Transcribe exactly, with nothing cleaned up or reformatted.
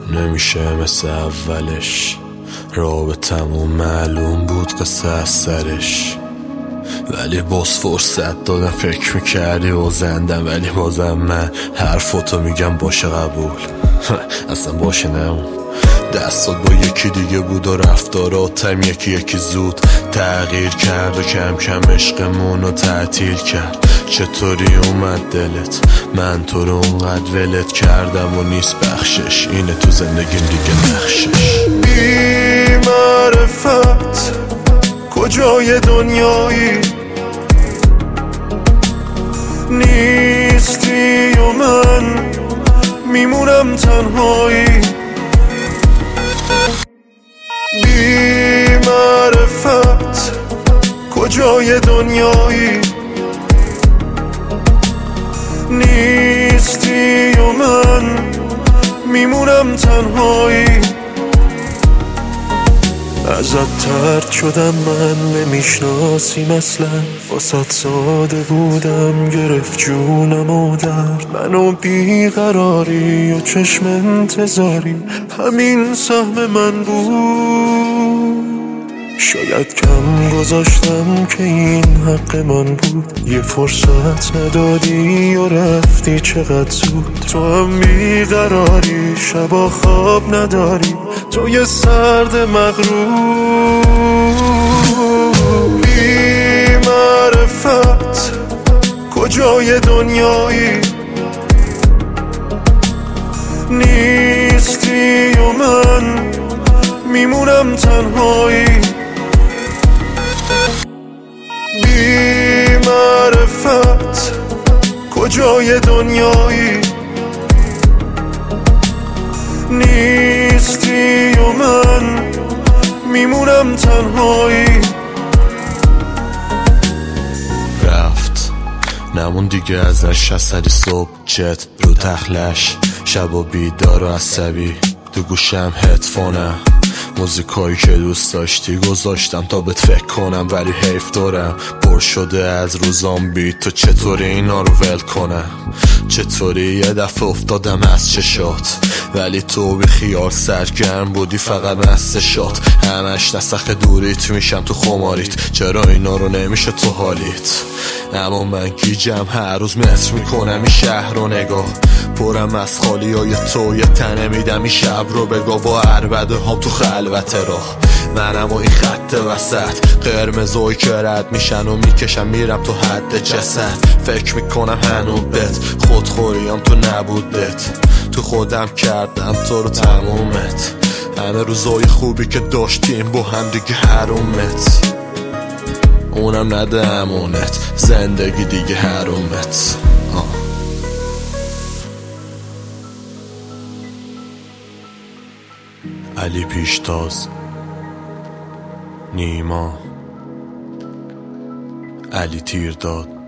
نمیشه مثل اولش، رابطمون معلوم بود قصه از سرش، ولی باز فرصت دادم فکر میکردی و زندم، ولی بازم من حرفاتو میگم باشه قبول اصلا باشه نمون. دستات با یکی دیگه بود و رفتاراتم یکی یکی زود تغییر کرد و کم کم عشقمونو تعطیل کرد. چطوری اومد دلت؟ من تو رو اونقدر ولت کردم و نیست بخشش، اینه تو زندگیم دیگه نقشش. بی معرفت کجای دنیایی نیستی و من میمونم تنهایی. بی معرفت کجای دنیایی نیستی و من میمونم تنهایی. ازت ترد شدم من نمیشناسی مثلا، واسه ساده بودم گرفت جونم و درد منو بیقراری و چشم انتظاری همین سهم من بود. شاید کم گذاشتم که این حق من بود، یه فرصت ندادی و رفتی چقدر زود. تو هم بیقراری شبا خواب نداری، تو یه سرد مغرور. بی معرفت کجای دنیایی نیستی و من میمونم تنهایی. بی معرفت کجای دنیایی نیستی و من میمونم تنهایی. رفت نمون دیگه ازش اثری، صبح جت رو تخلش، شب و بیدار و عصبی، تو گوشم هدفونم، موزیکایی که دوست داشتی گذاشتم تا بهت فکر کنم، ولی حیف دارم پر شده از روزام بی تو. چطوری اینا رو ول کنم؟ چطوری یه دفعه افتادم از چشات، ولی تو بی خیال سرگرم بودی فقط مستشات. همش نسخ دوریت میشم تو خماریت، چرا اینا رو نمیشه تو حالیت؟ اما من گیجم هر روز مصر میکنم این شهر رو نگاه، پرم از خالی های تو یه تنه میدم این شب رو بگاه. با عربده هم تو خلوت راه منم و این خط وسط، قرمزوی که رد میشن و میکشم میرم تو حد جسد. فکر میکنم هنوز بهت خودخوریم تو نبودت، تو خودم کردم تو رو تمومت. همه روزای خوبی که داشتیم با هم دیگه حرومت، اونم نده امونت، زندگی دیگه حرومت. آه. علی پیشتاز، نیما، علی تیرداد.